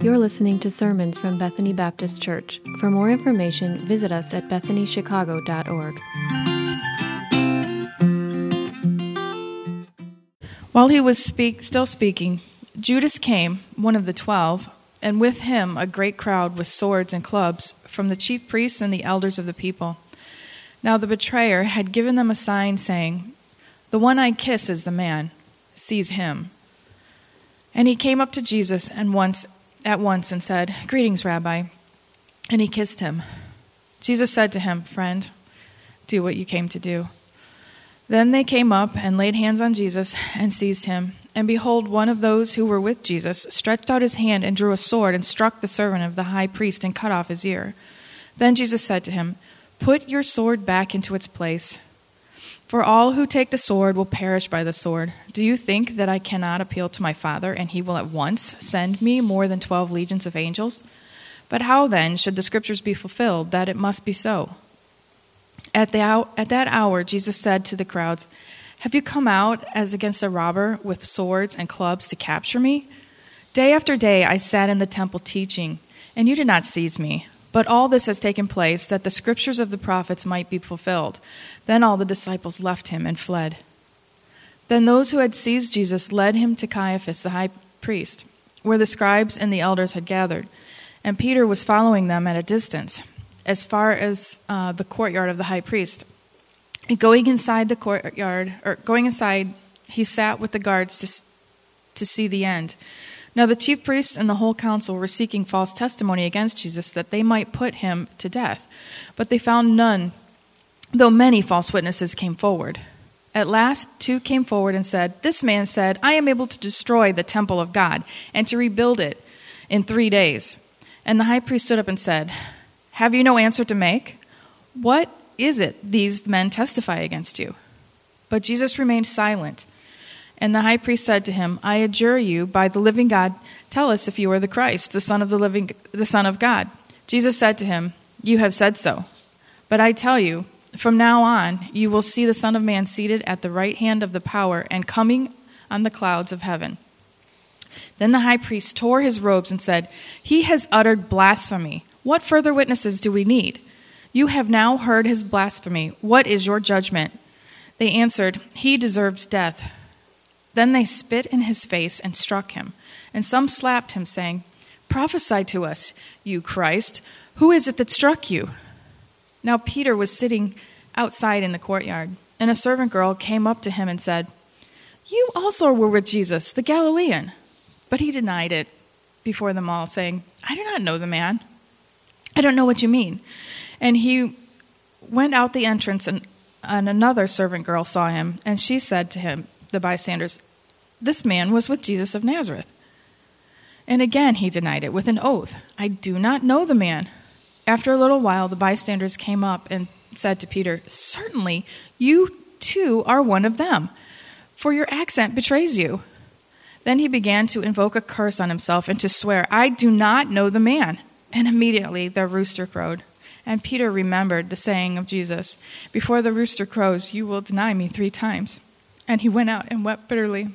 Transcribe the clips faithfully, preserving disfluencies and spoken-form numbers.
You're listening to sermons from Bethany Baptist Church. For more information, visit us at bethany chicago dot org. While he was speak, still speaking, Judas came, one of the twelve, and with him a great crowd with swords and clubs from the chief priests and the elders of the people. Now the betrayer had given them a sign, saying, "The one I kiss is the man. Seize him." And he came up to Jesus and once at once and said, "Greetings, Rabbi." And he kissed him. Jesus said to him, "Friend, do what you came to do." Then they came up and laid hands on Jesus and seized him. And behold, one of those who were with Jesus stretched out his hand and drew a sword and struck the servant of the high priest and cut off his ear. Then Jesus said to him, "Put your sword back into its place. For all who take the sword will perish by the sword. Do you think that I cannot appeal to my Father, and he will at once send me more than twelve legions of angels? But how then should the scriptures be fulfilled, that it must be so?" At, the, at that hour, Jesus said to the crowds, "Have you come out as against a robber with swords and clubs to capture me? Day after day I sat in the temple teaching, and you did not seize me. But all this has taken place that the scriptures of the prophets might be fulfilled." Then all the disciples left him and fled. Then those who had seized Jesus led him to Caiaphas the high priest, where the scribes and the elders had gathered. And Peter was following them at a distance, as far as uh, the courtyard of the high priest. And going inside the courtyard, or going inside, he sat with the guards to, to see the end. Now the chief priests and the whole council were seeking false testimony against Jesus, that they might put him to death. But they found none, though many false witnesses came forward. At last two came forward and said, "This man said, 'I am able to destroy the temple of God and to rebuild it in three days.'" And the high priest stood up and said, "Have you no answer to make? What is it these men testify against you?" But Jesus remained silent. And the high priest said to him, "I adjure you by the living God, tell us if you are the Christ, the Son of the living, the Son of God." Jesus said to him, "You have said so. But I tell you, from now on you will see the Son of Man seated at the right hand of the power and coming on the clouds of heaven." Then the high priest tore his robes and said, "He has uttered blasphemy. What further witnesses do we need? You have now heard his blasphemy. What is your judgment?" They answered, "He deserves death." Then they spit in his face and struck him. And some slapped him, saying, "Prophesy to us, you Christ. Who is it that struck you?" Now Peter was sitting outside in the courtyard, and a servant girl came up to him and said, "You also were with Jesus, the Galilean." But he denied it before them all, saying, "I do not know the man. I don't know what you mean." And he went out the entrance, and, and another servant girl saw him, and she said to him, the bystanders, "This man was with Jesus of Nazareth." And again he denied it with an oath, "I do not know the man." After a little while, the bystanders came up and said to Peter, "Certainly you too are one of them, for your accent betrays you." Then he began to invoke a curse on himself and to swear, "I do not know the man." And immediately the rooster crowed. And Peter remembered the saying of Jesus, "Before the rooster crows, you will deny me three times." And he went out and wept bitterly.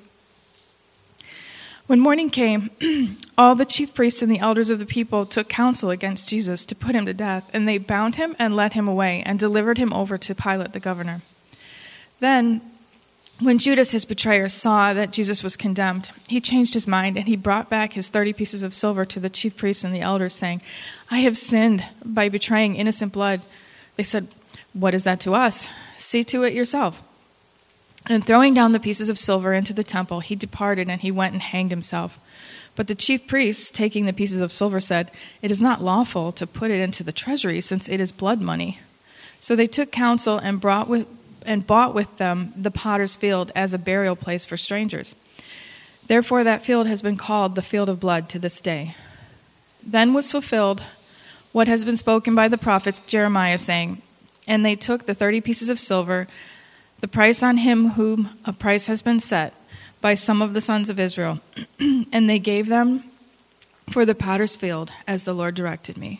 When morning came, all the chief priests and the elders of the people took counsel against Jesus to put him to death, and they bound him and led him away and delivered him over to Pilate the governor. Then, when Judas his betrayer saw that Jesus was condemned, he changed his mind, and he brought back his thirty pieces of silver to the chief priests and the elders, saying, "I have sinned by betraying innocent blood." They said, "What is that to us? See to it yourself." And throwing down the pieces of silver into the temple, he departed, and he went and hanged himself. But the chief priests, taking the pieces of silver, said, "It is not lawful to put it into the treasury, since it is blood money." So they took counsel and brought with and bought with them the potter's field as a burial place for strangers. Therefore that field has been called the field of blood to this day. Then was fulfilled what has been spoken by the prophet Jeremiah, saying, "And they took the thirty pieces of silver, the price on him whom a price has been set by some of the sons of Israel, and they gave them for the potter's field, as the Lord directed me."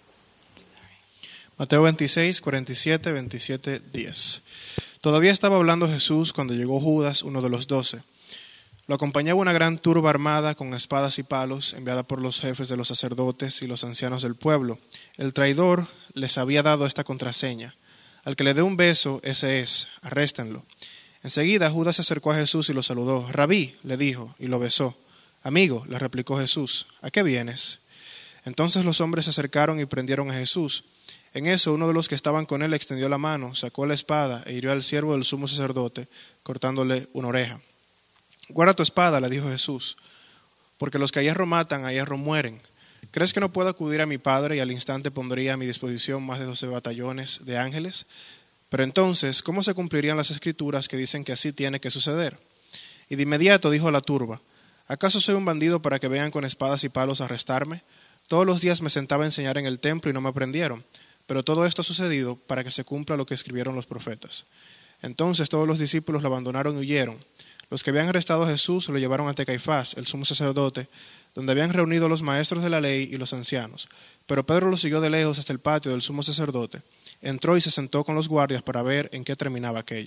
Mateo veintiséis, cuarenta y siete, veintisiete, diez. Todavía estaba hablando Jesús cuando llegó Judas, uno de los doce. Lo Lo acompañaba una gran turba armada con espadas y palos, enviada por los jefes de los sacerdotes y los ancianos del pueblo. El traidor les había dado esta contraseña: al que le dé un beso, ese es, arréstenlo. Enseguida Judas se acercó a Jesús y lo saludó. Rabí, le dijo, y lo besó. Amigo, le replicó Jesús, ¿a qué vienes? Entonces los hombres se acercaron y prendieron a Jesús. En eso uno de los que estaban con él extendió la mano, sacó la espada e hirió al siervo del sumo sacerdote, cortándole una oreja. Guarda tu espada, le dijo Jesús, porque los que a hierro matan, a hierro mueren. ¿Crees que no puedo acudir a mi Padre y al instante pondría a mi disposición más de doce batallones de ángeles? Pero entonces, ¿cómo se cumplirían las escrituras que dicen que así tiene que suceder? Y de inmediato dijo a la turba, ¿acaso soy un bandido para que vengan con espadas y palos a arrestarme? Todos los días me sentaba a enseñar en el templo y no me aprendieron, pero todo esto ha sucedido para que se cumpla lo que escribieron los profetas. Entonces todos los discípulos lo abandonaron y huyeron. Los que habían arrestado a Jesús lo llevaron ante Caifás, el sumo sacerdote, donde habían reunido los maestros de la ley y los ancianos. Pero Pedro lo siguió de lejos hasta el patio del sumo sacerdote. Entró y se sentó con los guardias para ver en qué terminaba aquello.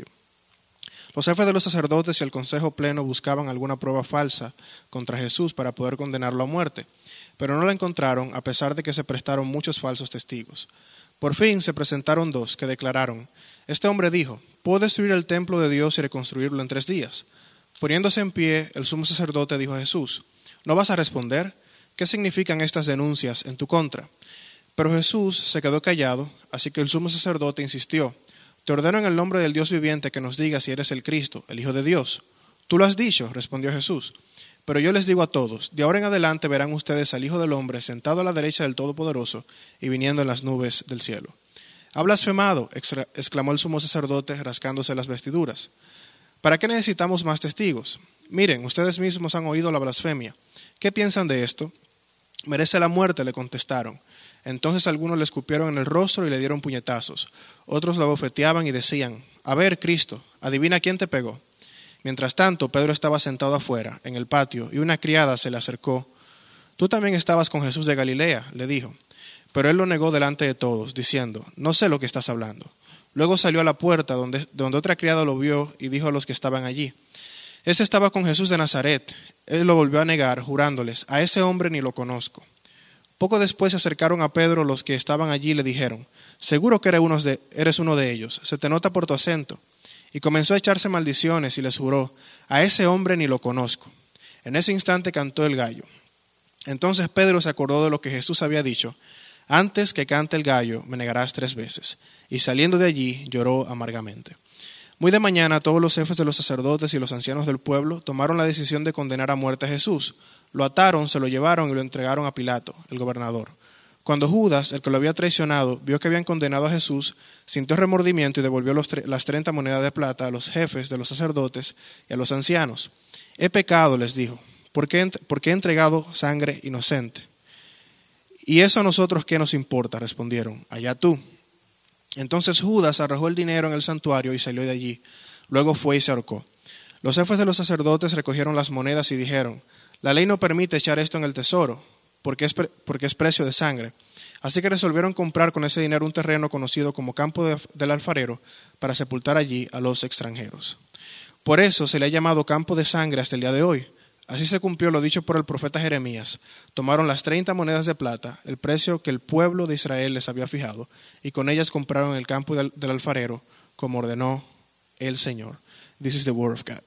Los jefes de los sacerdotes y el consejo pleno buscaban alguna prueba falsa contra Jesús para poder condenarlo a muerte, pero no la encontraron a pesar de que se prestaron muchos falsos testigos. Por fin se presentaron dos que declararon, este hombre dijo, puedo destruir el templo de Dios y reconstruirlo en tres días. Poniéndose en pie, el sumo sacerdote dijo a Jesús, ¿no vas a responder? ¿Qué significan estas denuncias en tu contra? Pero Jesús se quedó callado, así que el sumo sacerdote insistió, te ordeno en el nombre del Dios viviente que nos digas si eres el Cristo, el Hijo de Dios. Tú lo has dicho, respondió Jesús. Pero yo les digo a todos, de ahora en adelante verán ustedes al Hijo del Hombre sentado a la derecha del Todopoderoso y viniendo en las nubes del cielo. Ha blasfemado, exclamó el sumo sacerdote rascándose las vestiduras. ¿Para qué necesitamos más testigos? Miren, ustedes mismos han oído la blasfemia. ¿Qué piensan de esto? Merece la muerte, le contestaron. Entonces algunos le escupieron en el rostro y le dieron puñetazos. Otros la bofeteaban y decían, a ver, Cristo, adivina quién te pegó. Mientras tanto, Pedro estaba sentado afuera, en el patio, y una criada se le acercó. Tú también estabas con Jesús de Galilea, le dijo. Pero él lo negó delante de todos, diciendo, no sé lo que estás hablando. Luego salió a la puerta, donde, donde otra criada lo vio y dijo a los que estaban allí, ese estaba con Jesús de Nazaret. Él lo volvió a negar, jurándoles, a ese hombre ni lo conozco. Poco después se acercaron a Pedro los que estaban allí y le dijeron, seguro que eres uno de, eres uno de ellos, se te nota por tu acento. Y comenzó a echarse maldiciones y les juró, a ese hombre ni lo conozco. En ese instante cantó el gallo. Entonces Pedro se acordó de lo que Jesús había dicho, antes que cante el gallo me negarás tres veces. Y saliendo de allí lloró amargamente. Muy de mañana todos los jefes de los sacerdotes y los ancianos del pueblo tomaron la decisión de condenar a muerte a Jesús. Lo ataron, se lo llevaron y lo entregaron a Pilato, el gobernador. Cuando Judas, el que lo había traicionado, vio que habían condenado a Jesús, sintió remordimiento y devolvió los tre- las treinta monedas de plata a los jefes de los sacerdotes y a los ancianos. He pecado, les dijo, porque he, porque he entregado sangre inocente. ¿Y eso a nosotros qué nos importa? Respondieron, allá tú. Entonces Judas arrojó el dinero en el santuario y salió de allí. Luego fue y se ahorcó. Los jefes de los sacerdotes recogieron las monedas y dijeron, la ley no permite echar esto en el tesoro, porque es, pre- porque es precio de sangre. Así que resolvieron comprar con ese dinero un terreno conocido como campo de, del alfarero para sepultar allí a los extranjeros. Por eso se le ha llamado campo de sangre hasta el día de hoy. Así se cumplió lo dicho por el profeta Jeremías. Tomaron las treinta monedas de plata, el precio que el pueblo de Israel les había fijado, y con ellas compraron el campo del, del alfarero, como ordenó el Señor. This is the word of God.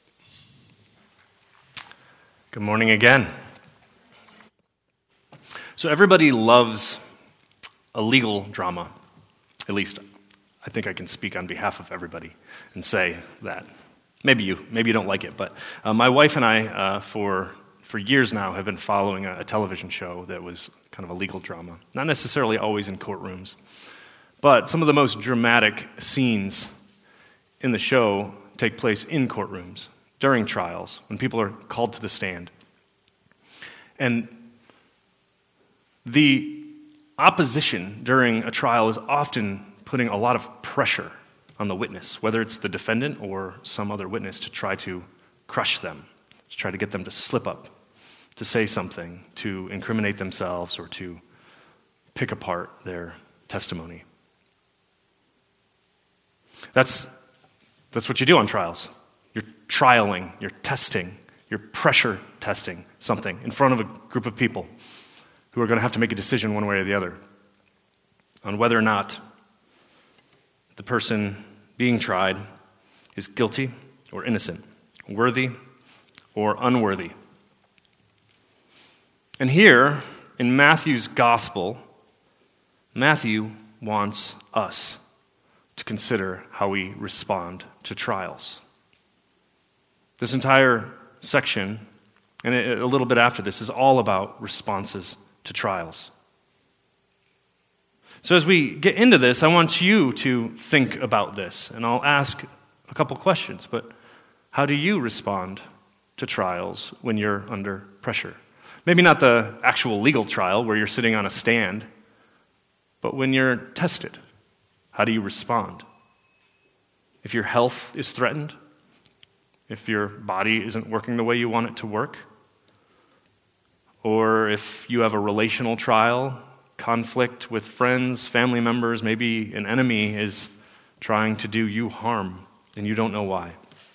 Good morning again. So everybody loves a legal drama. At least I think I can speak on behalf of everybody and say that. Maybe you, maybe you don't like it, but uh, my wife and I, uh, for for years now, have been following a, a television show that was kind of a legal drama. Not necessarily always in courtrooms, but some of the most dramatic scenes in the show take place in courtrooms, during trials, when people are called to the stand. And the opposition during a trial is often putting a lot of pressure on the witness, whether it's the defendant or some other witness, to try to crush them, to try to get them to slip up, to say something, to incriminate themselves, or to pick apart their testimony. That's, that's what you do on trials. You're trialing, you're testing, You're pressure testing something in front of a group of people who are going to have to make a decision one way or the other on whether or not the person being tried is guilty or innocent, worthy or unworthy. And here, in Matthew's gospel, Matthew wants us to consider how we respond to trials. This entire section, and a little bit after this, is all about responses to trials. So as we get into this, I want you to think about this, and I'll ask a couple questions. But how do you respond to trials when you're under pressure? Maybe not the actual legal trial where you're sitting on a stand, but when you're tested, how do you respond? If your health is threatened, if your body isn't working the way you want it to work, or if you have a relational trial, conflict with friends, family members, maybe an enemy is trying to do you harm and you don't know why.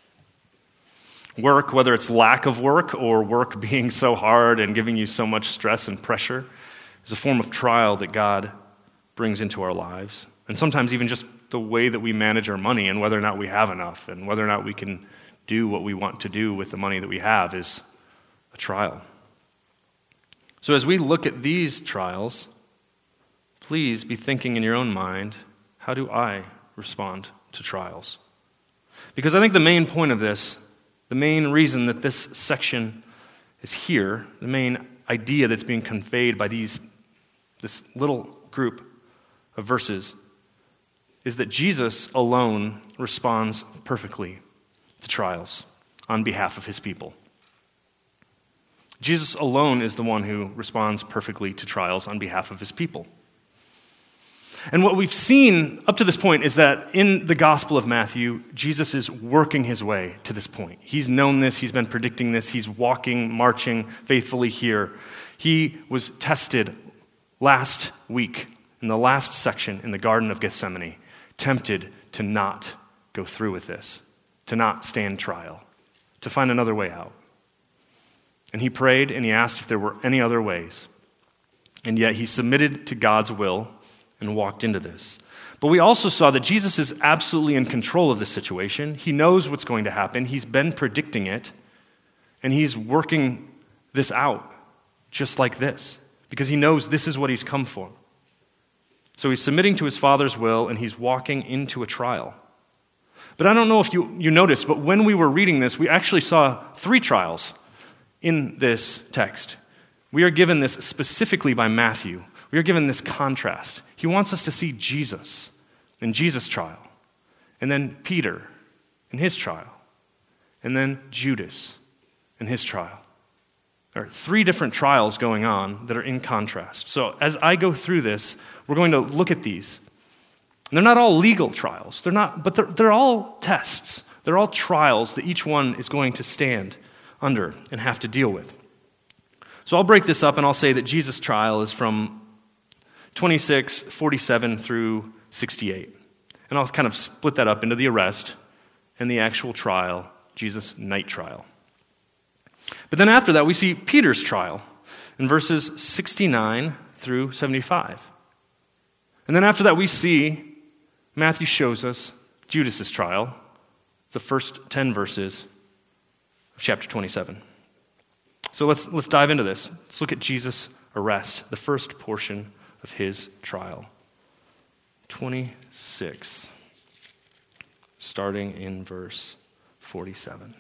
Work, whether it's lack of work or work being so hard and giving you so much stress and pressure, is a form of trial that God brings into our lives. And sometimes even just the way that we manage our money and whether or not we have enough and whether or not we can do what we want to do with the money that we have is a trial. So as we look at these trials, please be thinking in your own mind, how do I respond to trials? Because I think the main point of this, the main reason that this section is here, the main idea that's being conveyed by these this little group of verses, is that Jesus alone responds perfectly to trials on behalf of his people. Jesus alone is the one who responds perfectly to trials on behalf of his people. And what we've seen up to this point is that in the Gospel of Matthew, Jesus is working his way to this point. He's known this, he's been predicting this, he's walking, marching faithfully here. He was tested last week in the last section in the Garden of Gethsemane, tempted to not go through with this, to not stand trial, to find another way out. And he prayed and he asked if there were any other ways. And yet he submitted to God's will and walked into this. But we also saw that Jesus is absolutely in control of the situation. He knows what's going to happen. He's been predicting it. And he's working this out just like this, because he knows this is what he's come for. So he's submitting to his Father's will, and he's walking into a trial. But I don't know if you, you noticed, but when we were reading this, we actually saw three trials in this text. We are given this specifically by Matthew. We are given this contrast. He wants us to see Jesus in Jesus' trial, and then Peter in his trial, and then Judas in his trial. There are three different trials going on that are in contrast. So as I go through this, we're going to look at these. And they're not all legal trials. They're not, but they're, they're all tests. They're all trials that each one is going to stand under and have to deal with. So I'll break this up and I'll say that Jesus' trial is from twenty-six forty-seven through sixty-eight. And I'll kind of split that up into the arrest and the actual trial, Jesus' night trial. But then after that, we see Peter's trial in verses sixty-nine through seventy-five. And then after that, we see Matthew shows us Judas' trial, the first ten verses of chapter twenty-seven. So let's let's dive into this. Let's look at Jesus' arrest, the first portion of his trial. twenty-six, starting in verse forty-seven.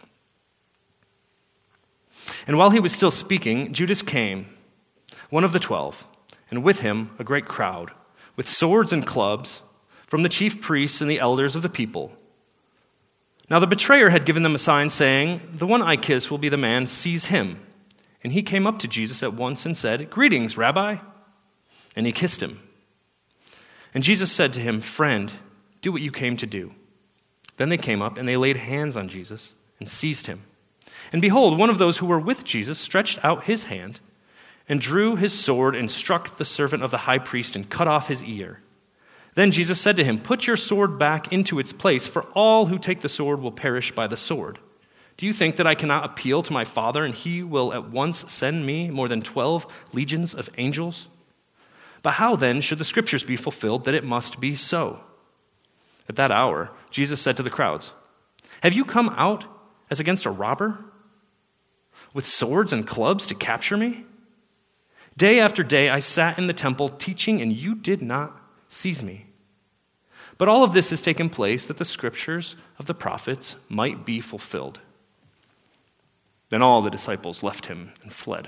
And while he was still speaking, Judas came, one of the twelve, and with him a great crowd, with swords and clubs, from the chief priests and the elders of the people. Now the betrayer had given them a sign, saying, "The one I kiss will be the man, seize him." And he came up to Jesus at once and said, "Greetings, Rabbi." And he kissed him. And Jesus said to him, "Friend, do what you came to do." Then they came up, and they laid hands on Jesus and seized him. And behold, one of those who were with Jesus stretched out his hand and drew his sword and struck the servant of the high priest and cut off his ear. Then Jesus said to him, "Put your sword back into its place, for all who take the sword will perish by the sword. Do you think that I cannot appeal to my Father, and he will at once send me more than twelve legions of angels? But how then should the scriptures be fulfilled that it must be so?" At that hour, Jesus said to the crowds, "Have you come out as against a robber, with swords and clubs to capture me? Day after day I sat in the temple teaching, and you did not seize me. But all of this has taken place that the scriptures of the prophets might be fulfilled." Then all the disciples left him and fled.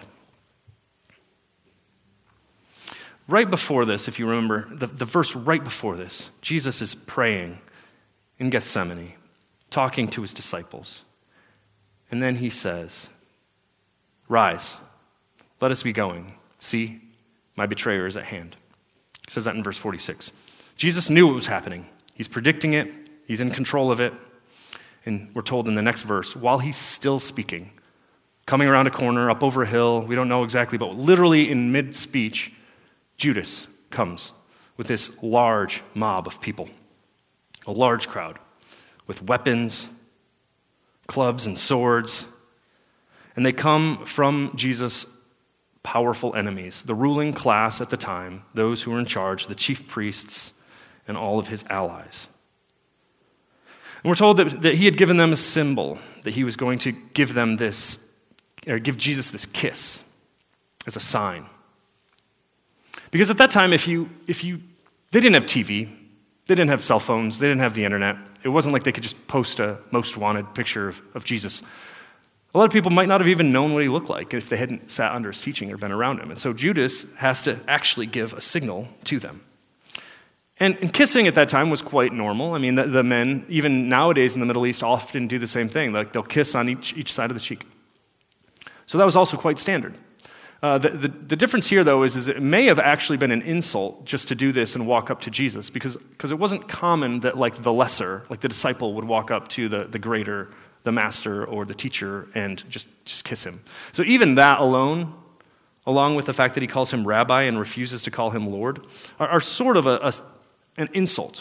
Right before this, if you remember, the, the verse right before this, Jesus is praying in Gethsemane, talking to his disciples. And then he says, "Rise, let us be going. See, my betrayer is at hand." He says that in verse forty-six. Jesus knew what was happening. He's predicting it. He's in control of it. And we're told in the next verse, while he's still speaking, coming around a corner, up over a hill, we don't know exactly, but literally in mid-speech, Judas comes with this large mob of people, a large crowd with weapons, clubs and swords, and they come from Jesus' powerful enemies, the ruling class at the time, those who were in charge, the chief priests, and all of his allies. And we're told that, that he had given them a symbol, that he was going to give them this, or give Jesus this kiss as a sign. Because at that time, if you, if you, they didn't have T V, they didn't have cell phones, they didn't have the internet. It wasn't like they could just post a most wanted picture of, of Jesus. A lot of people might not have even known what he looked like if they hadn't sat under his teaching or been around him. And so Judas has to actually give a signal to them. And, and kissing at that time was quite normal. I mean, the, the men, even nowadays in the Middle East, often do the same thing. Like they'll kiss on each, each side of the cheek. So that was also quite standard. Uh, the, the, the difference here, though, is, is it may have actually been an insult just to do this and walk up to Jesus, because because it wasn't common that like the lesser, like the disciple, would walk up to the, the greater, the master or the teacher, and just, just kiss him. So even that alone, along with the fact that he calls him rabbi and refuses to call him Lord, are, are sort of a, a, an insult.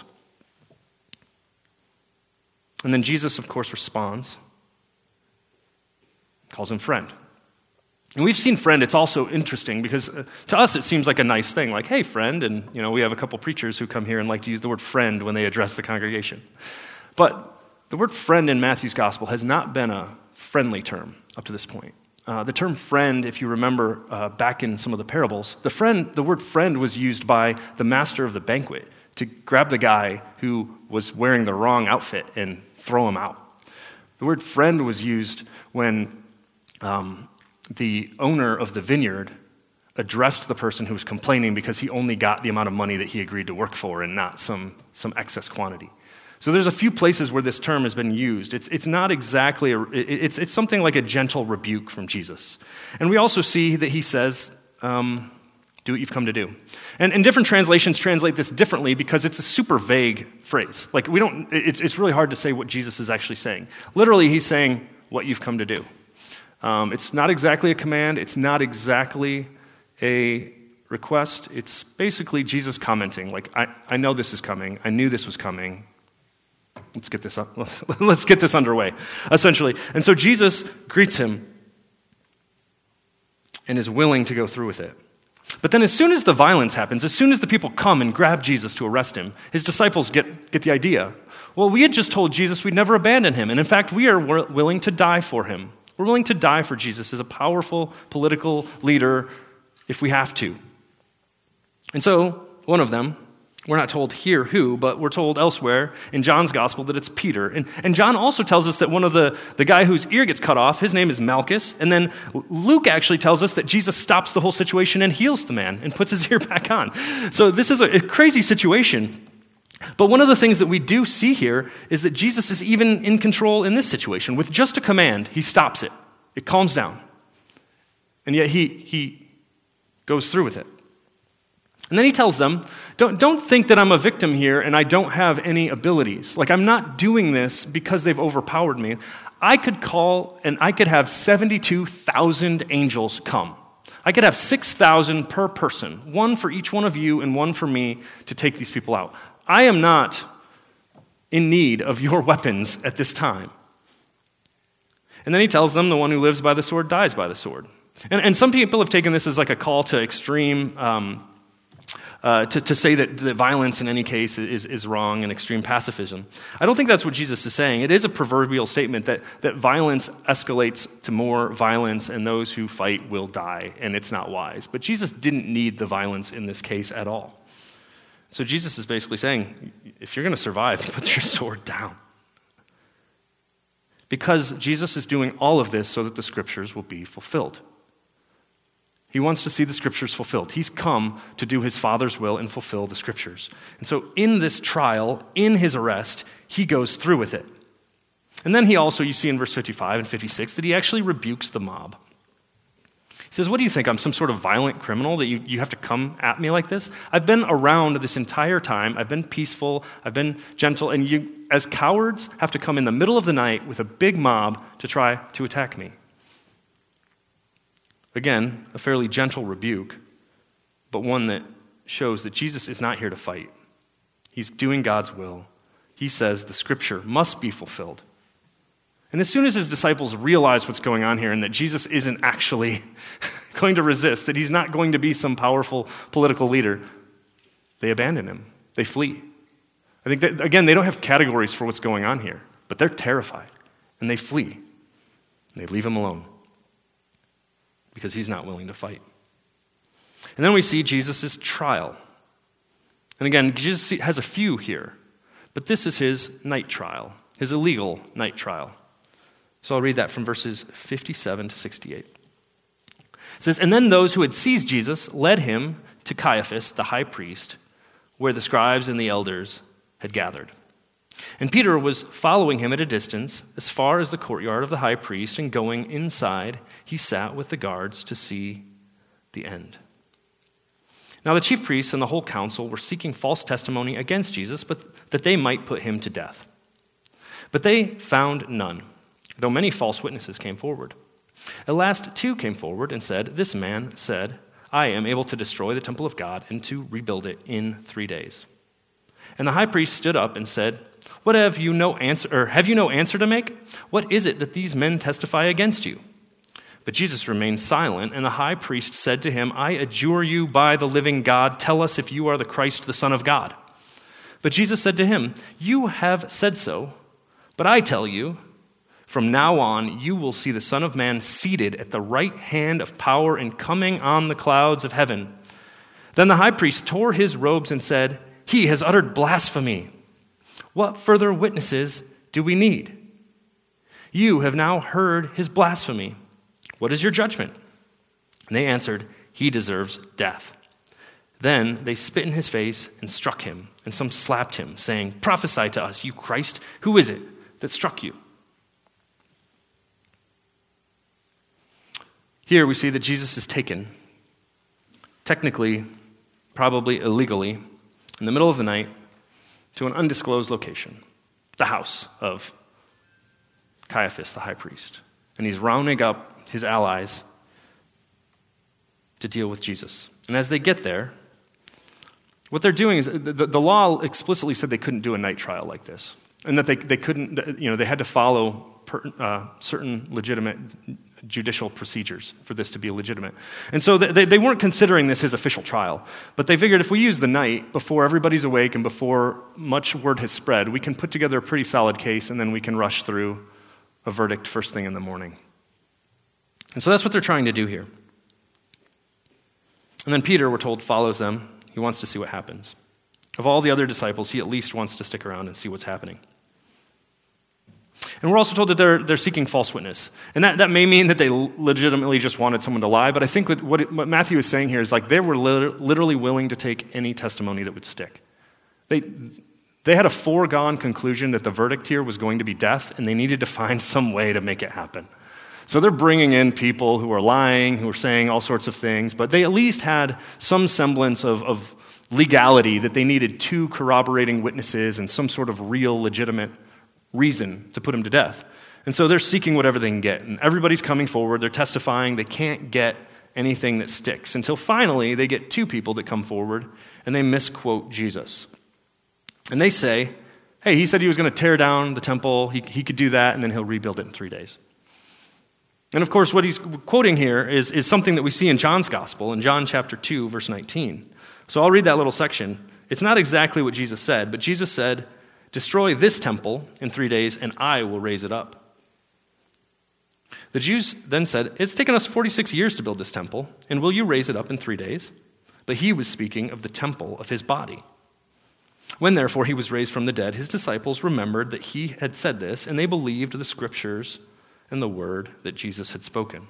And then Jesus, of course, responds, calls him friend. And we've seen friend, it's also interesting because uh, to us it seems like a nice thing, like, hey, friend, and you know we have a couple preachers who come here and like to use the word friend when they address the congregation. But the word friend in Matthew's gospel has not been a friendly term up to this point. Uh, the term friend, if you remember uh, back in some of the parables, the friend, the word friend was used by the master of the banquet to grab the guy who was wearing the wrong outfit and throw him out. The word friend was used when um, the owner of the vineyard addressed the person who was complaining because he only got the amount of money that he agreed to work for and not some, some excess quantity. So there's a few places where this term has been used. It's, it's not exactly, a, it's, it's something like a gentle rebuke from Jesus. And we also see that he says, um, do what you've come to do. And, and different translations translate this differently because it's a super vague phrase. Like we don't, it's, it's really hard to say what Jesus is actually saying. Literally, he's saying what you've come to do. Um, it's not exactly a command. It's not exactly a request. It's basically Jesus commenting, like, I, I know this is coming. I knew this was coming. Let's get this up. Let's get this underway, essentially. And so Jesus greets him and is willing to go through with it. But then as soon as the violence happens, as soon as the people come and grab Jesus to arrest him, his disciples get, get the idea. Well, we had just told Jesus we'd never abandon him. And in fact, we are willing to die for him. We're willing to die for Jesus as a powerful political leader if we have to. And so, one of them, we're not told here who, but we're told elsewhere in John's gospel that it's Peter. And, and John also tells us that one of the, the guy whose ear gets cut off, his name is Malchus. And then Luke actually tells us that Jesus stops the whole situation and heals the man and puts his ear back on. So this is a, a crazy situation. But one of the things that we do see here is that Jesus is even in control in this situation. With just a command, he stops it. It calms down. And yet he, he goes through with it. And then he tells them, don't, don't think that I'm a victim here and I don't have any abilities. Like, I'm not doing this because they've overpowered me. I could call and I could have seventy-two thousand angels come. I could have six thousand per person, one for each one of you and one for me to take these people out. I am not in need of your weapons at this time. And then he tells them the one who lives by the sword dies by the sword. And, and some people have taken this as like a call to extreme, um, uh, to, to say that, that violence in any case is, is wrong and extreme pacifism. I don't think that's what Jesus is saying. It is a proverbial statement that, that violence escalates to more violence and those who fight will die, and it's not wise. But Jesus didn't need the violence in this case at all. So Jesus is basically saying, if you're going to survive, put your sword down. Because Jesus is doing all of this so that the scriptures will be fulfilled. He wants to see the scriptures fulfilled. He's come to do his Father's will and fulfill the scriptures. And so in this trial, in his arrest, he goes through with it. And then he also, you see in verse fifty-five and fifty-six, that he actually rebukes the mob. He says, what do you think? I'm some sort of violent criminal that you, you have to come at me like this? I've been around this entire time. I've been peaceful. I've been gentle. And you, as cowards, have to come in the middle of the night with a big mob to try to attack me. Again, a fairly gentle rebuke, but one that shows that Jesus is not here to fight. He's doing God's will. He says the scripture must be fulfilled. And as soon as his disciples realize what's going on here and that Jesus isn't actually going to resist, that he's not going to be some powerful political leader, they abandon him. They flee. I think that, again, they don't have categories for what's going on here, but they're terrified, and they flee. And they leave him alone because he's not willing to fight. And then we see Jesus' trial. And again, Jesus has a few here, but this is his night trial, his illegal night trial. So I'll read that from verses fifty-seven to sixty-eight. It says, and then those who had seized Jesus led him to Caiaphas, the high priest, where the scribes and the elders had gathered. And Peter was following him at a distance, as far as the courtyard of the high priest, and going inside, he sat with the guards to see the end. Now the chief priests and the whole council were seeking false testimony against Jesus, but that they might put him to death. But they found none, though many false witnesses came forward. At last two came forward and said, this man said, I am able to destroy the temple of God and to rebuild it in three days. And the high priest stood up and said, What have you no answer or have you no answer to make? What is it that these men testify against you? But Jesus remained silent, and the high priest said to him, I adjure you by the living God, tell us if you are the Christ, the Son of God. But Jesus said to him, You have said so, but I tell you, from now on you will see the Son of Man seated at the right hand of power and coming on the clouds of heaven. Then the high priest tore his robes and said, He has uttered blasphemy. What further witnesses do we need? You have now heard his blasphemy. What is your judgment? And they answered, He deserves death. Then they spit in his face and struck him, and some slapped him, saying, Prophesy to us, you Christ, who is it that struck you? Here we see that Jesus is taken, technically, probably illegally, in the middle of the night, to an undisclosed location, the house of Caiaphas, the high priest. And he's rounding up his allies to deal with Jesus. And as they get there, what they're doing is, the, the law explicitly said they couldn't do a night trial like this. And that they, they couldn't, you know, they had to follow per, uh, certain legitimate judicial procedures for this to be legitimate. And so they, they weren't considering this his official trial, but they figured if we use the night before everybody's awake and before much word has spread, we can put together a pretty solid case, and then we can rush through a verdict first thing in the morning. And so that's what they're trying to do here. And then Peter, we're told, follows them. He wants to see what happens. Of all the other disciples, he at least wants to stick around and see what's happening. And we're also told that they're they're seeking false witness. And that, that may mean that they legitimately just wanted someone to lie, but I think what, it, what Matthew is saying here is like they were lit- literally willing to take any testimony that would stick. They they had a foregone conclusion that the verdict here was going to be death, and they needed to find some way to make it happen. So they're bringing in people who are lying, who are saying all sorts of things, but they at least had some semblance of, of legality that they needed two corroborating witnesses and some sort of real legitimate reason to put him to death. And so they're seeking whatever they can get. And everybody's coming forward. They're testifying. They can't get anything that sticks until finally they get two people that come forward and they misquote Jesus. And they say, hey, he said he was going to tear down the temple. He, he could do that and then he'll rebuild it in three days. And of course, what he's quoting here is, is something that we see in John's gospel, in John chapter two, verse nineteen. So I'll read that little section. It's not exactly what Jesus said, but Jesus said, "Destroy this temple in three days, and I will raise it up." The Jews then said, "It's taken us forty-six years to build this temple, and will you raise it up in three days?" But he was speaking of the temple of his body. When therefore he was raised from the dead, his disciples remembered that he had said this, and they believed the scriptures and the word that Jesus had spoken.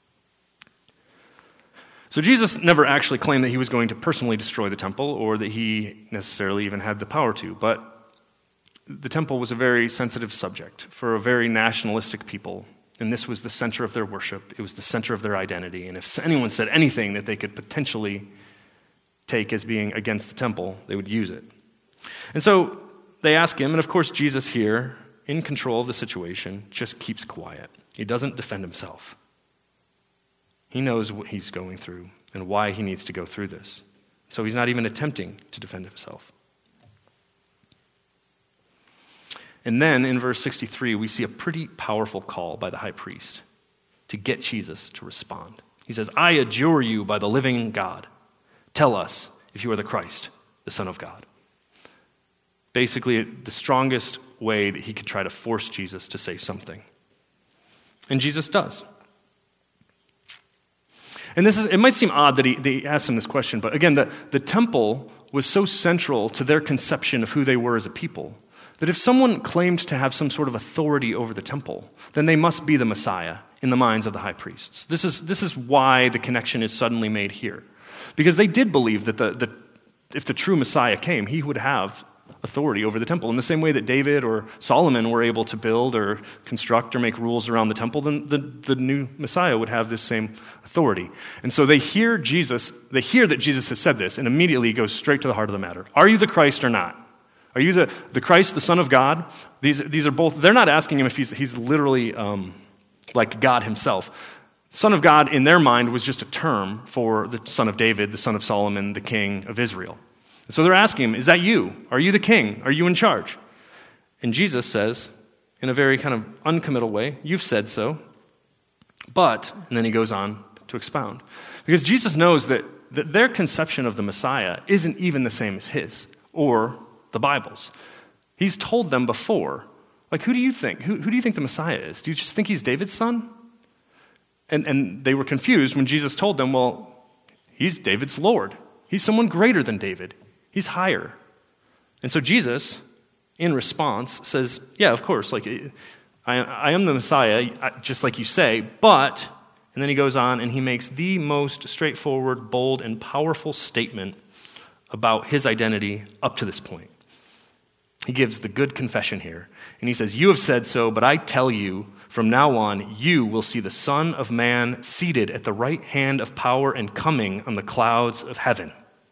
So Jesus never actually claimed that he was going to personally destroy the temple or that he necessarily even had the power to, but the temple was a very sensitive subject for a very nationalistic people, and this was the center of their worship. It was the center of their identity, and if anyone said anything that they could potentially take as being against the temple, they would use it. And so they ask him, and of course Jesus here, in control of the situation, just keeps quiet. He doesn't defend himself. He knows what he's going through and why he needs to go through this. So he's not even attempting to defend himself. And then in verse sixty-three, we see a pretty powerful call by the high priest to get Jesus to respond. He says, "I adjure you by the living God. Tell us if you are the Christ, the Son of God." Basically, the strongest way that he could try to force Jesus to say something. And Jesus does. And this is, it might seem odd that he, that he asked him this question, but again, the, the temple was so central to their conception of who they were as a people, that if someone claimed to have some sort of authority over the temple, then they must be the Messiah in the minds of the high priests. This is, this is why the connection is suddenly made here. Because they did believe that the, the, if the true Messiah came, he would have authority over the temple. In the same way that David or Solomon were able to build or construct or make rules around the temple, then the, the new Messiah would have this same authority. And so they hear Jesus, they hear that Jesus has said this, and immediately goes straight to the heart of the matter. Are you the Christ or not? Are you the, the Christ, the Son of God? These, these are both, they're not asking him if he's, he's literally um, like God himself. Son of God, in their mind, was just a term for the son of David, the son of Solomon, the king of Israel. And so they're asking him, is that you? Are you the king? Are you in charge? And Jesus says, in a very kind of uncommittal way, you've said so. But, and then he goes on to expound. Because Jesus knows that, that their conception of the Messiah isn't even the same as his, or the Bible's. He's told them before, like, who do you think? Who, who do you think the Messiah is? Do you just think he's David's son? And, and they were confused when Jesus told them, well, he's David's Lord. He's someone greater than David. He's higher. And so Jesus, in response, says, yeah, of course, like I, I am the Messiah, just like you say, but, and then he goes on and he makes the most straightforward, bold, and powerful statement about his identity up to this point. He gives the good confession here, and he says, you have said so, but I tell you, from now on, you will see the Son of Man seated at the right hand of power and coming on the clouds of heaven.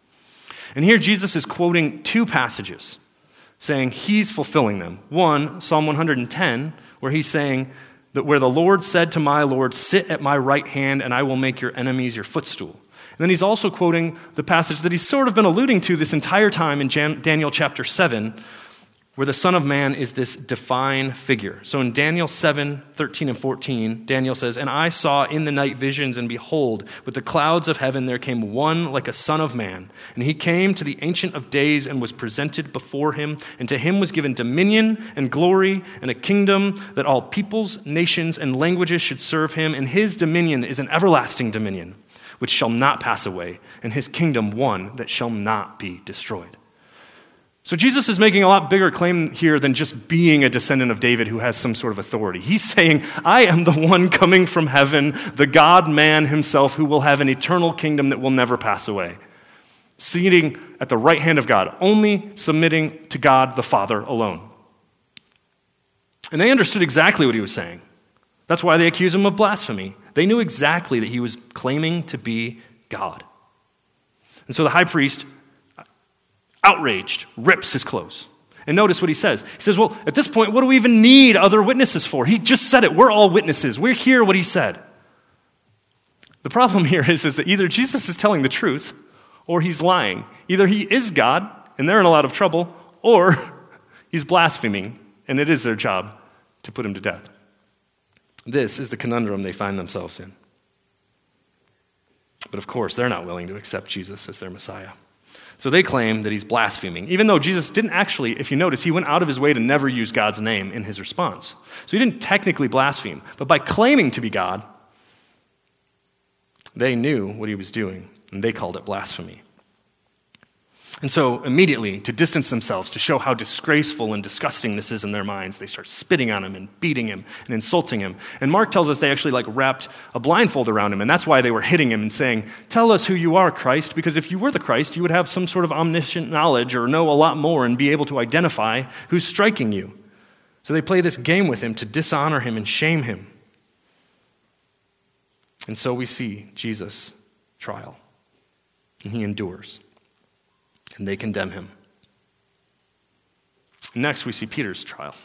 And here Jesus is quoting two passages, saying he's fulfilling them. One, Psalm one hundred ten, where he's saying that where the Lord said to my Lord, sit at my right hand and I will make your enemies your footstool. And then he's also quoting the passage that he's sort of been alluding to this entire time in Jan- Daniel chapter seven, where the Son of Man is this divine figure. So in Daniel seven, thirteen and fourteen, Daniel says, and I saw in the night visions, and behold, with the clouds of heaven there came one like a son of man. And he came to the Ancient of Days and was presented before him. And to him was given dominion and glory and a kingdom that all peoples, nations, and languages should serve him. And his dominion is an everlasting dominion, which shall not pass away, and his kingdom one that shall not be destroyed. So Jesus is making a lot bigger claim here than just being a descendant of David who has some sort of authority. He's saying, I am the one coming from heaven, the God-man himself who will have an eternal kingdom that will never pass away. Sitting at the right hand of God, only submitting to God the Father alone. And they understood exactly what he was saying. That's why they accused him of blasphemy. They knew exactly that he was claiming to be God. And so the high priest, outraged, rips his clothes. And notice what he says. He says, well, at this point, what do we even need other witnesses for? He just said it. We're all witnesses. We're hear what he said. The problem here is, is that either Jesus is telling the truth or he's lying. Either he is God, and they're in a lot of trouble, or he's blaspheming, and it is their job to put him to death. This is the conundrum they find themselves in. But of course, they're not willing to accept Jesus as their Messiah. So they claim that he's blaspheming, even though Jesus didn't actually, if you notice, he went out of his way to never use God's name in his response. So he didn't technically blaspheme, but by claiming to be God, they knew what he was doing, and they called it blasphemy. And so immediately, to distance themselves, to show how disgraceful and disgusting this is in their minds, they start spitting on him and beating him and insulting him. And Mark tells us they actually like wrapped a blindfold around him, and that's why they were hitting him and saying, "Tell us who you are, Christ, because if you were the Christ, you would have some sort of omniscient knowledge or know a lot more and be able to identify who's striking you." So they play this game with him to dishonor him and shame him. And so we see Jesus' trial, and he endures. And they condemn him. Next, we see Peter's trial.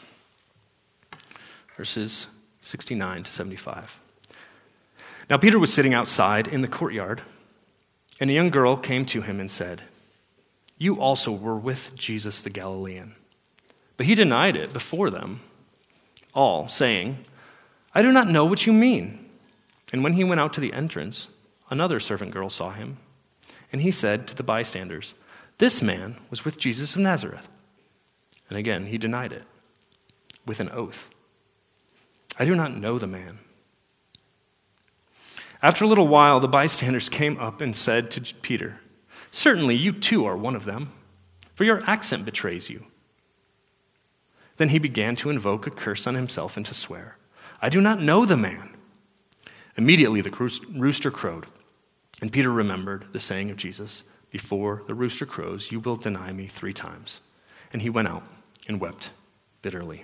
Verses sixty-nine to seventy-five. Now Peter was sitting outside in the courtyard, and a young girl came to him and said, "You also were with Jesus the Galilean." But he denied it before them all, saying, "I do not know what you mean." And when he went out to the entrance, another servant girl saw him, and he said to the bystanders, "This man was with Jesus of Nazareth." And again, he denied it with an oath. "I do not know the man." After a little while, the bystanders came up and said to Peter, "Certainly you too are one of them, for your accent betrays you." Then he began to invoke a curse on himself and to swear, "I do not know the man." Immediately the rooster crowed, and Peter remembered the saying of Jesus, "Before the rooster crows, you will deny me three times." And he went out and wept bitterly.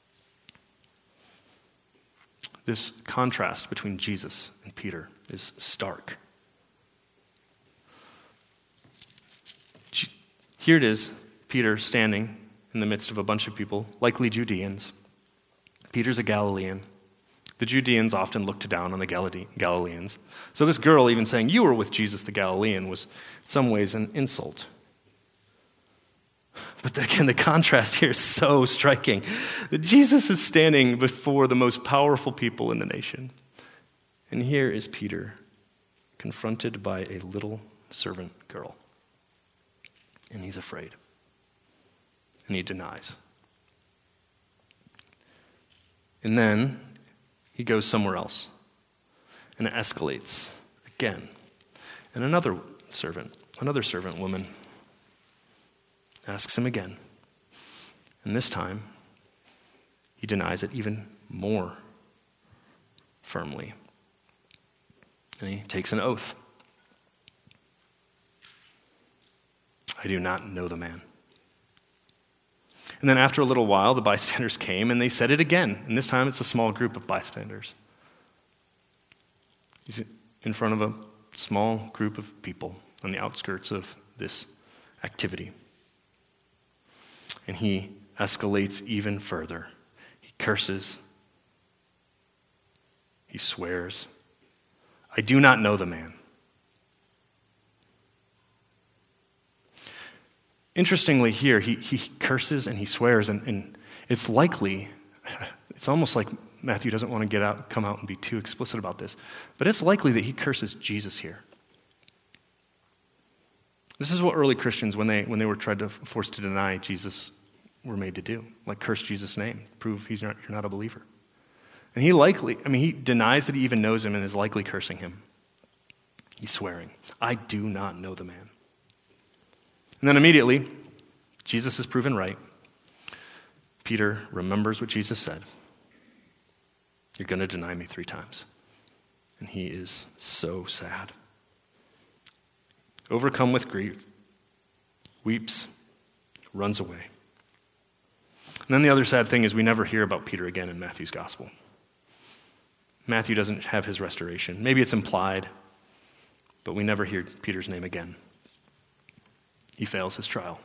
This contrast between Jesus and Peter is stark. Here it is, Peter standing in the midst of a bunch of people, likely Judeans. Peter's a Galilean. The Judeans often looked down on the Galileans. So this girl even saying, "You were with Jesus the Galilean," was in some ways an insult. But again, the contrast here is so striking. That Jesus is standing before the most powerful people in the nation. And here is Peter, confronted by a little servant girl. And he's afraid. And he denies. And then he goes somewhere else, and it escalates again. And another servant, another servant woman, asks him again. And this time, he denies it even more firmly. And he takes an oath. "I do not know the man." And then after a little while, the bystanders came, and they said it again. And this time, it's a small group of bystanders. He's in front of a small group of people on the outskirts of this activity. And he escalates even further. He curses. He swears, "I do not know the man." Interestingly here, he, he curses and he swears, and, and it's likely, it's almost like Matthew doesn't want to get out, come out and be too explicit about this, but it's likely that he curses Jesus here. This is what early Christians, when they when they were tried to forced to deny Jesus, were made to do, like curse Jesus' name, prove he's not you're not a believer. And he likely, I mean, he denies that he even knows him and is likely cursing him. He's swearing, "I do not know the man." And then immediately, Jesus is proven right. Peter remembers what Jesus said. "You're going to deny me three times." And he is so sad. Overcome with grief, weeps, runs away. And then the other sad thing is we never hear about Peter again in Matthew's gospel. Matthew doesn't have his restoration. Maybe it's implied, but we never hear Peter's name again. He fails his trial.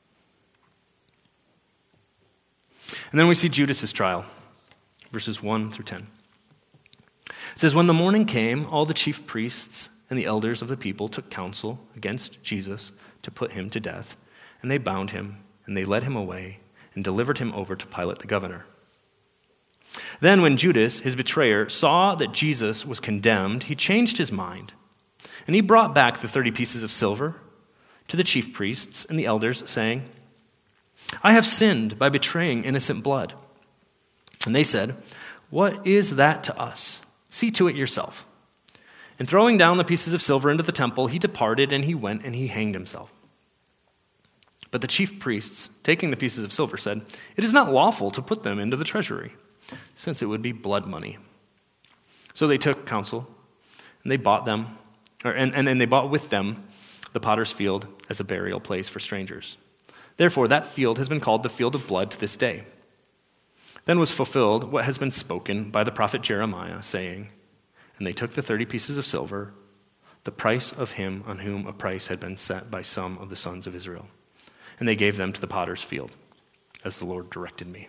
And then we see Judas' trial, verses one through ten. It says, "When the morning came, all the chief priests and the elders of the people took counsel against Jesus to put him to death, and they bound him, and they led him away, and delivered him over to Pilate the governor. Then when Judas, his betrayer, saw that Jesus was condemned, he changed his mind, and he brought back the thirty pieces of silver to the chief priests and the elders, saying, I have sinned by betraying innocent blood. And they said, What is that to us? See to it yourself. And throwing down the pieces of silver into the temple, he departed, and he went and he hanged himself. But the chief priests, taking the pieces of silver, said, It is not lawful to put them into the treasury, since it would be blood money. So they took counsel, and they bought them, or, and, and then they bought with them the potter's field as a burial place for strangers. Therefore, that field has been called the field of blood to this day. Then was fulfilled what has been spoken by the prophet Jeremiah, saying, And they took the thirty pieces of silver, the price of him on whom a price had been set by some of the sons of Israel, and they gave them to the potter's field, as the Lord directed me.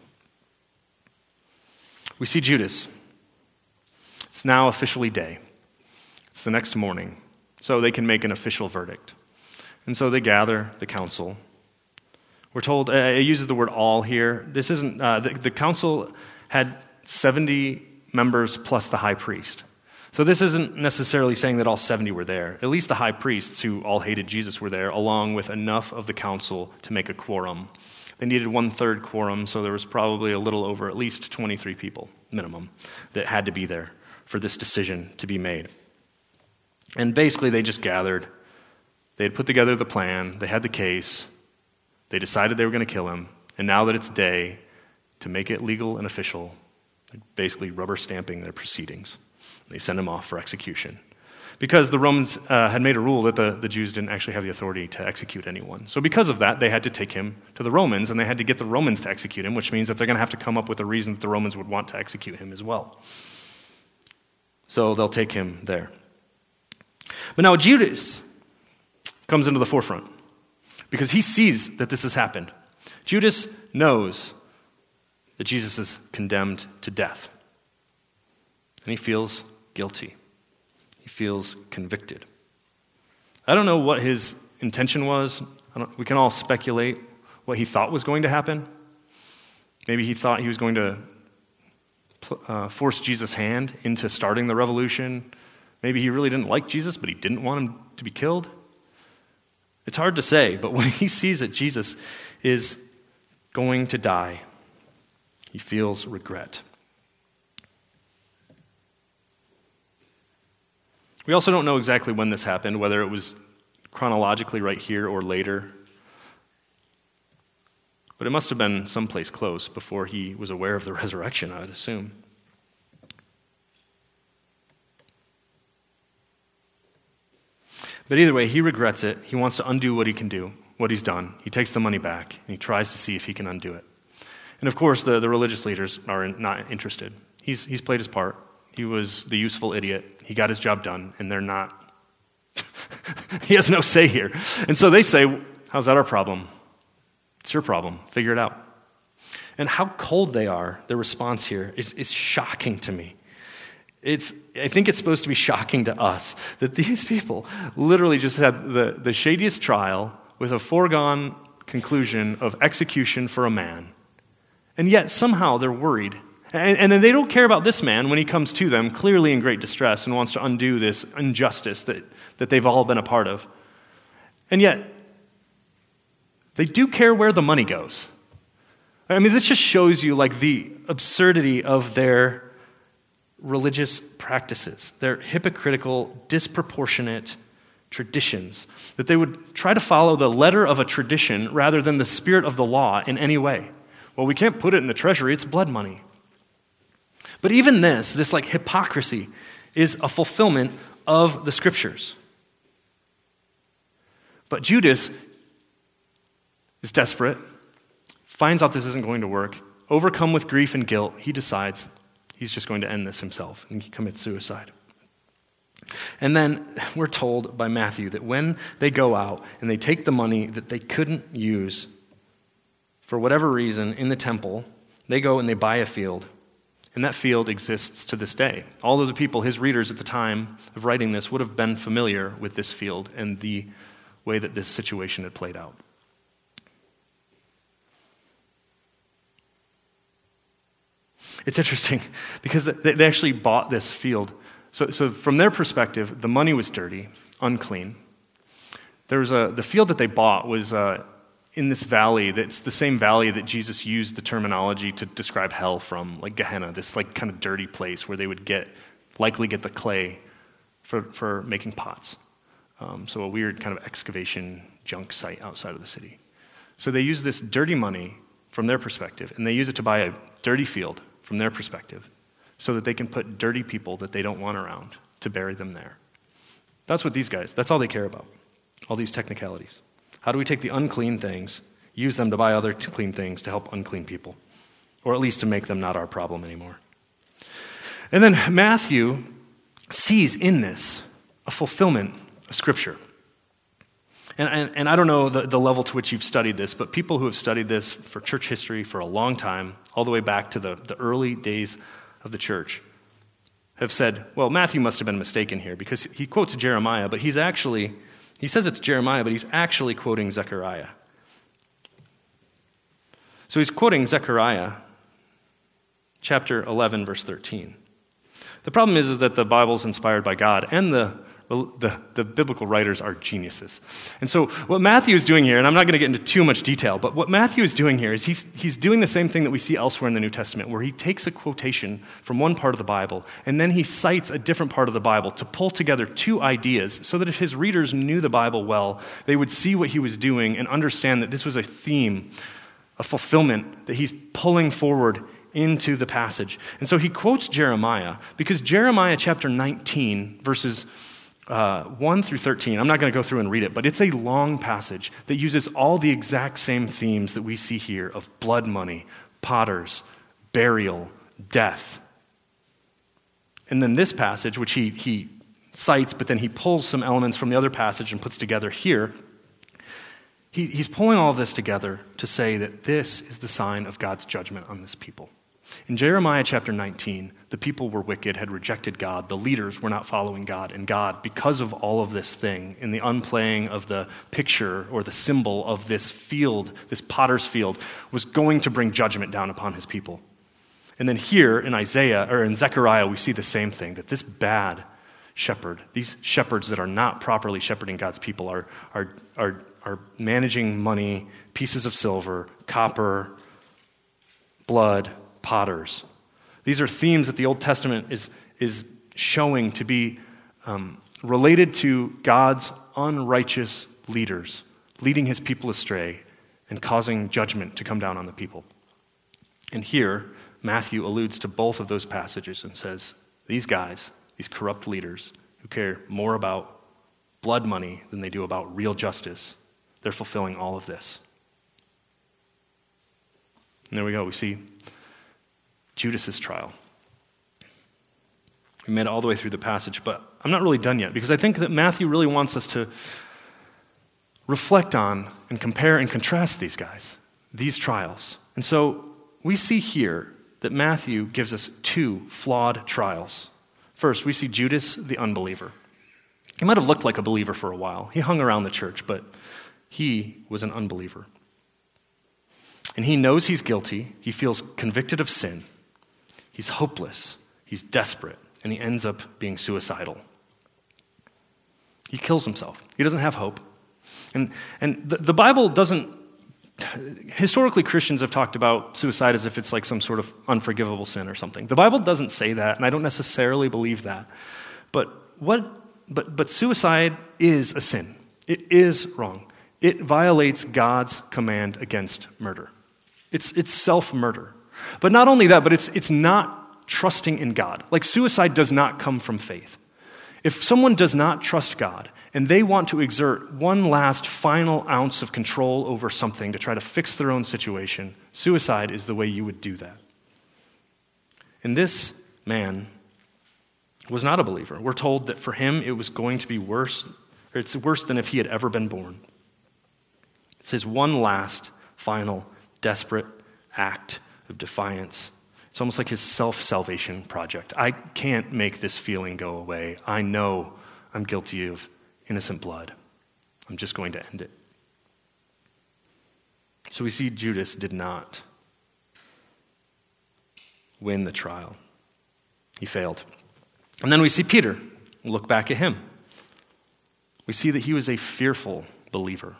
We see Judas. It's now officially day. It's the next morning, so they can make an official verdict. And so they gather the council. We're told, uh, it uses the word all here. This isn't, uh, the, the council had seventy members plus the high priest. So this isn't necessarily saying that all seventy were there. At least the high priests, who all hated Jesus, were there, along with enough of the council to make a quorum. They needed one-third quorum, so there was probably a little over at least twenty-three people, minimum, that had to be there for this decision to be made. And basically they just gathered. They had put together the plan. They had the case. They decided they were going to kill him. And now that it's day, to make it legal and official, basically rubber stamping their proceedings. They send him off for execution. Because the Romans uh, had made a rule that the, the Jews didn't actually have the authority to execute anyone. So because of that, they had to take him to the Romans, and they had to get the Romans to execute him, which means that they're going to have to come up with a reason that the Romans would want to execute him as well. So they'll take him there. But now Judas comes into the forefront because he sees that this has happened. Judas knows that Jesus is condemned to death. And he feels guilty. He feels convicted. I don't know what his intention was. I don't, we can all speculate what he thought was going to happen. Maybe he thought he was going to uh, force Jesus' hand into starting the revolution. Maybe he really didn't like Jesus, but he didn't want him to be killed. It's hard to say, but when he sees that Jesus is going to die, he feels regret. We also don't know exactly when this happened, whether it was chronologically right here or later. But it must have been someplace close before he was aware of the resurrection, I would assume. But either way, he regrets it. He wants to undo what he can do, what he's done. He takes the money back, and he tries to see if he can undo it. And of course, the, the religious leaders are in, not interested. He's, he's played his part. He was the useful idiot. He got his job done, and they're not. He has no say here. And so they say, how's that our problem? It's your problem. Figure it out. And how cold they are, their response here, is, is shocking to me. It's, I think it's supposed to be shocking to us that these people literally just had the, the shadiest trial with a foregone conclusion of execution for a man. And yet somehow they're worried. And, and then they don't care about this man when he comes to them, clearly in great distress, and wants to undo this injustice that, that they've all been a part of. And yet, they do care where the money goes. I mean, this just shows you like the absurdity of their religious practices, their hypocritical, disproportionate traditions, that they would try to follow the letter of a tradition rather than the spirit of the law in any way. Well, we can't put it in the treasury, it's blood money. But even this, this like hypocrisy, is a fulfillment of the scriptures. But Judas is desperate, finds out this isn't going to work, overcome with grief and guilt, he decides he's just going to end this himself, and he commits suicide. And then we're told by Matthew that when they go out and they take the money that they couldn't use for whatever reason in the temple, they go and they buy a field. And that field exists to this day. All of the people, his readers at the time of writing this, would have been familiar with this field and the way that this situation had played out. It's interesting because they, they actually bought this field. So, so from their perspective, the money was dirty, unclean. There was a the field that they bought was uh, in this valley. That's the same valley that Jesus used the terminology to describe hell from, like Gehenna, this like kind of dirty place where they would get likely get the clay for for making pots. Um, so a weird kind of excavation junk site outside of the city. So they use this dirty money from their perspective, and they use it to buy a dirty field from their perspective, so that they can put dirty people that they don't want around to bury them there. That's what these guys, that's all they care about, all these technicalities. How do we take the unclean things, use them to buy other clean things to help unclean people, or at least to make them not our problem anymore? And then Matthew sees in this a fulfillment of Scripture. And, and, and I don't know the, the level to which you've studied this, but people who have studied this for church history for a long time, all the way back to the, the early days of the church, have said, well, Matthew must have been mistaken here, because he quotes Jeremiah, but he's actually, he says it's Jeremiah, but he's actually quoting Zechariah. So he's quoting Zechariah chapter eleven, verse thirteen. The problem is, is that the Bible's inspired by God, and the The, the biblical writers are geniuses. And so what Matthew is doing here, and I'm not going to get into too much detail, but what Matthew is doing here is he's, he's doing the same thing that we see elsewhere in the New Testament, where he takes a quotation from one part of the Bible, and then he cites a different part of the Bible to pull together two ideas so that if his readers knew the Bible well, they would see what he was doing and understand that this was a theme, a fulfillment that he's pulling forward into the passage. And so he quotes Jeremiah, because Jeremiah chapter nineteen, verses Uh, one through thirteen, I'm not going to go through and read it, but it's a long passage that uses all the exact same themes that we see here of blood money, potters, burial, death. And then this passage, which he, he cites, but then he pulls some elements from the other passage and puts together here, he, he's pulling all of this together to say that this is the sign of God's judgment on this people. In Jeremiah chapter nineteen, the people were wicked, had rejected God. The leaders were not following God. And God, because of all of this thing, in the unplaying of the picture or the symbol of this field, this potter's field, was going to bring judgment down upon his people. And then here in Isaiah, or in Zechariah, we see the same thing, that this bad shepherd, these shepherds that are not properly shepherding God's people are, are, are, are managing money, pieces of silver, copper, blood, potters. These are themes that the Old Testament is, is showing to be um, related to God's unrighteous leaders, leading his people astray and causing judgment to come down on the people. And here, Matthew alludes to both of those passages and says, these guys, these corrupt leaders who care more about blood money than they do about real justice, they're fulfilling all of this. And there we go. We see Judas's trial. We made it all the way through the passage, but I'm not really done yet, because I think that Matthew really wants us to reflect on and compare and contrast these guys, these trials. And so we see here that Matthew gives us two flawed trials. First, we see Judas the unbeliever. He might have looked like a believer for a while. He hung around the church, but he was an unbeliever. And he knows he's guilty. He feels convicted of sin. He's hopeless, he's desperate, and he ends up being suicidal. He kills himself. He doesn't have hope. And and the, the Bible doesn't, historically Christians have talked about suicide as if it's like some sort of unforgivable sin or something. The Bible doesn't say that, and I don't necessarily believe that. But what but but suicide is a sin. It is wrong. It violates God's command against murder. It's it's self-murder. But not only that, but it's it's not trusting in God. Like, suicide does not come from faith. If someone does not trust God and they want to exert one last final ounce of control over something to try to fix their own situation, suicide is the way you would do that. And this man was not a believer. We're told that for him it was going to be worse, or it's worse than if he had ever been born. It's his one last, final, desperate act of defiance. It's almost like his self-salvation project. I can't make this feeling go away. I know I'm guilty of innocent blood. I'm just going to end it. So we see Judas did not win the trial. He failed. And then we see Peter. Look back at him. We see that he was a fearful believer.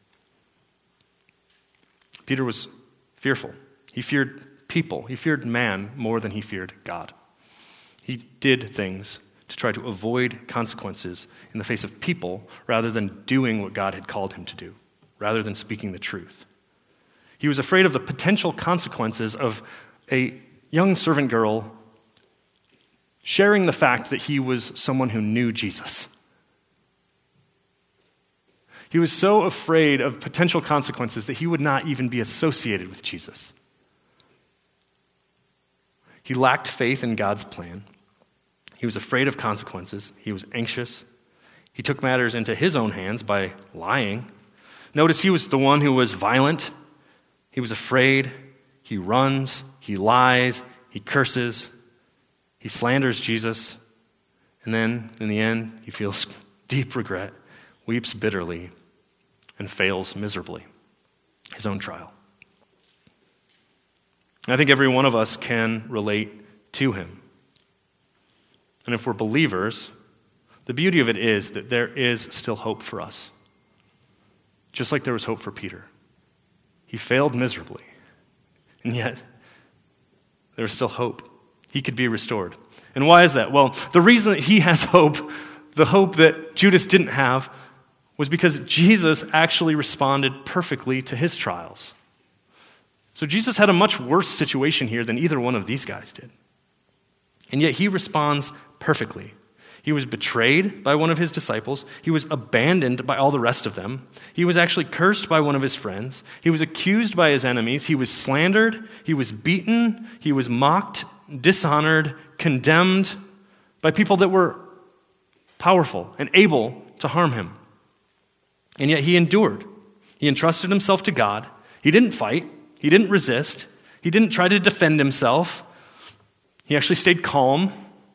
Peter was fearful. He feared people. He feared man more than he feared God. He did things to try to avoid consequences in the face of people rather than doing what God had called him to do, rather than speaking the truth. He was afraid of the potential consequences of a young servant girl sharing the fact that he was someone who knew Jesus. He was so afraid of potential consequences that he would not even be associated with Jesus. He lacked faith in God's plan. He was afraid of consequences. He was anxious. He took matters into his own hands by lying. Notice he was the one who was violent. He was afraid. He runs. He lies. He curses. He slanders Jesus. And then, in the end, he feels deep regret, weeps bitterly, and fails miserably his own trial. And I think every one of us can relate to him. And if we're believers, the beauty of it is that there is still hope for us. Just like there was hope for Peter. He failed miserably. And yet, there was still hope. He could be restored. And why is that? Well, the reason that he has hope, the hope that Judas didn't have, was because Jesus actually responded perfectly to his trials. So Jesus had a much worse situation here than either one of these guys did. And yet he responds perfectly. He was betrayed by one of his disciples. He was abandoned by all the rest of them. He was actually cursed by one of his friends. He was accused by his enemies. He was slandered. He was beaten. He was mocked, dishonored, condemned by people that were powerful and able to harm him. And yet he endured. He entrusted himself to God. He didn't fight. He didn't resist. He didn't try to defend himself. He actually stayed calm.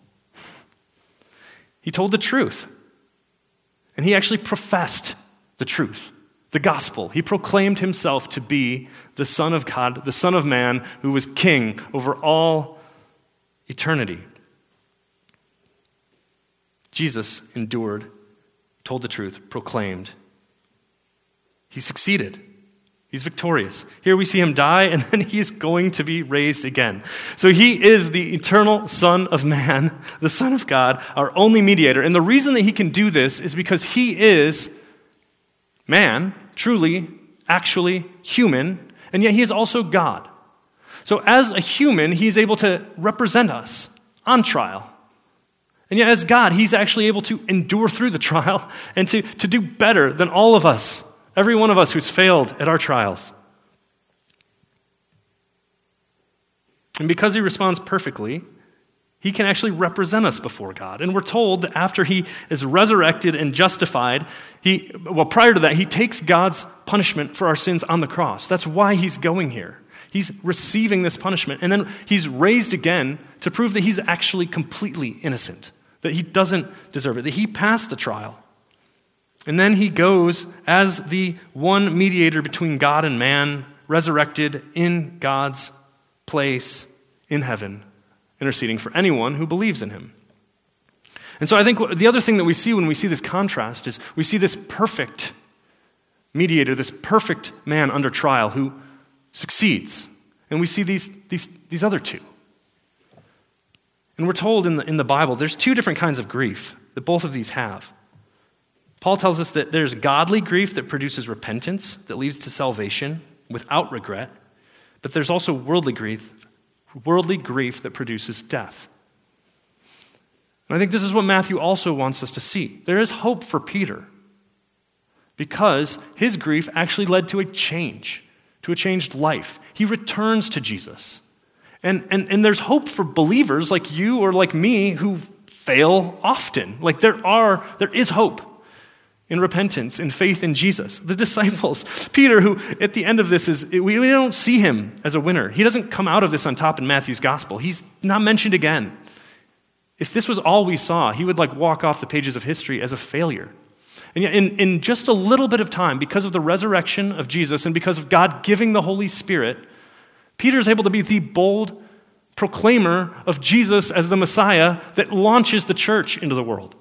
He told the truth. And he actually professed the truth, the gospel. He proclaimed himself to be the Son of God, the Son of Man, who was king over all eternity. Jesus endured, told the truth, proclaimed. He succeeded. He's victorious. Here we see him die, and then he is going to be raised again. So he is the eternal Son of Man, the Son of God, our only mediator. And the reason that he can do this is because he is man, truly, actually human, and yet he is also God. So as a human, he's able to represent us on trial. And yet as God, he's actually able to endure through the trial and to, to do better than all of us. Every one of us who's failed at our trials. And because he responds perfectly, he can actually represent us before God. And we're told that after he is resurrected and justified, he, well, prior to that, he takes God's punishment for our sins on the cross. That's why he's going here. He's receiving this punishment. And then he's raised again to prove that he's actually completely innocent, that he doesn't deserve it, that he passed the trial. And then he goes as the one mediator between God and man, resurrected in God's place in heaven, interceding for anyone who believes in him. And so I think the other thing that we see when we see this contrast is we see this perfect mediator, this perfect man under trial who succeeds. And we see these, these, these other two. And we're told in the, in the Bible there's two different kinds of grief that both of these have. Paul tells us that there's godly grief that produces repentance, that leads to salvation without regret. But there's also worldly grief, worldly grief that produces death. And I think this is what Matthew also wants us to see. There is hope for Peter because his grief actually led to a change, to a changed life. He returns to Jesus. And, and, and there's hope for believers like you or like me who fail often. Like there are, there is hope in repentance, in faith in Jesus. The disciples, Peter, who at the end of this is, we, we don't see him as a winner. He doesn't come out of this on top in Matthew's gospel. He's not mentioned again. If this was all we saw, he would like walk off the pages of history as a failure. And yet in, in just a little bit of time, because of the resurrection of Jesus and because of God giving the Holy Spirit, Peter is able to be the bold proclaimer of Jesus as the Messiah that launches the church into the world.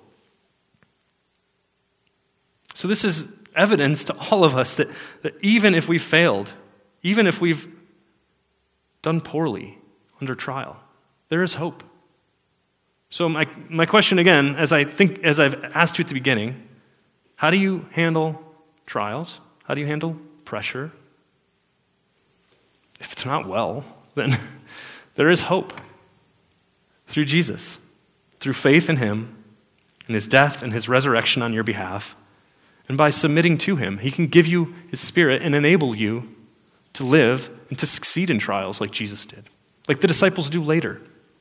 So this is evidence to all of us that, that even if we've failed, even if we've done poorly under trial, there is hope. So my, my question again, as I think, as I've asked you at the beginning, how do you handle trials? How do you handle pressure? If it's not well, then there is hope through Jesus, through faith in him, in his death and his resurrection on your behalf. And by submitting to him, he can give you his Spirit and enable you to live and to succeed in trials like Jesus did, like the disciples do later.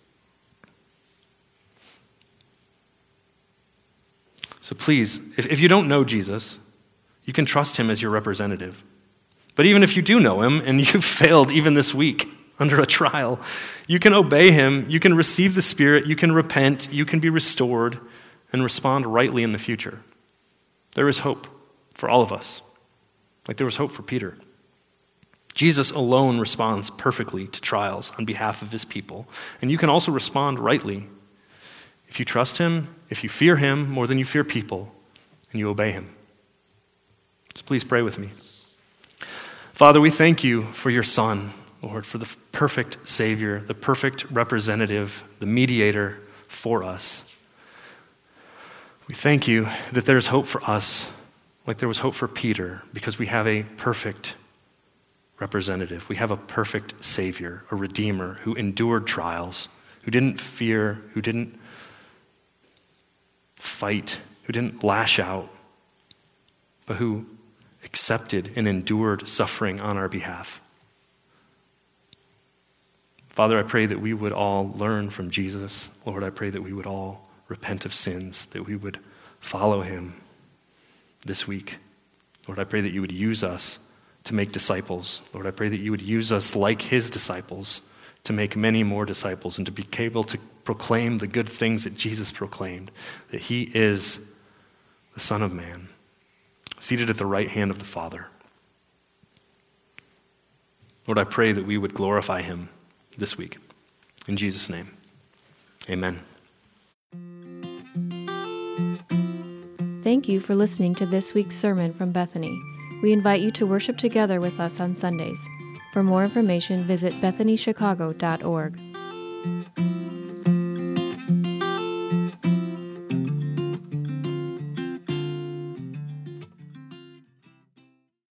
So please, if, if you don't know Jesus, you can trust him as your representative. But even if you do know him and you've failed even this week under a trial, you can obey him, you can receive the Spirit, you can repent, you can be restored and respond rightly in the future. There is hope for all of us, like there was hope for Peter. Jesus alone responds perfectly to trials on behalf of his people, and you can also respond rightly if you trust him, if you fear him more than you fear people, and you obey him. So please pray with me. Father, we thank you for your Son, Lord, for the perfect Savior, the perfect representative, the mediator for us. We thank you that there is hope for us, like there was hope for Peter, because we have a perfect representative. We have a perfect Savior, a Redeemer who endured trials, who didn't fear, who didn't fight, who didn't lash out, but who accepted and endured suffering on our behalf. Father, I pray that we would all learn from Jesus. Lord, I pray that we would all repent of sins, that we would follow him this week. Lord, I pray that you would use us to make disciples. Lord, I pray that you would use us like his disciples to make many more disciples and to be able to proclaim the good things that Jesus proclaimed, that he is the Son of Man, seated at the right hand of the Father. Lord, I pray that we would glorify him this week. In Jesus' name, amen. Thank you for listening to this week's sermon from Bethany. We invite you to worship together with us on Sundays. For more information, visit bethany chicago dot org.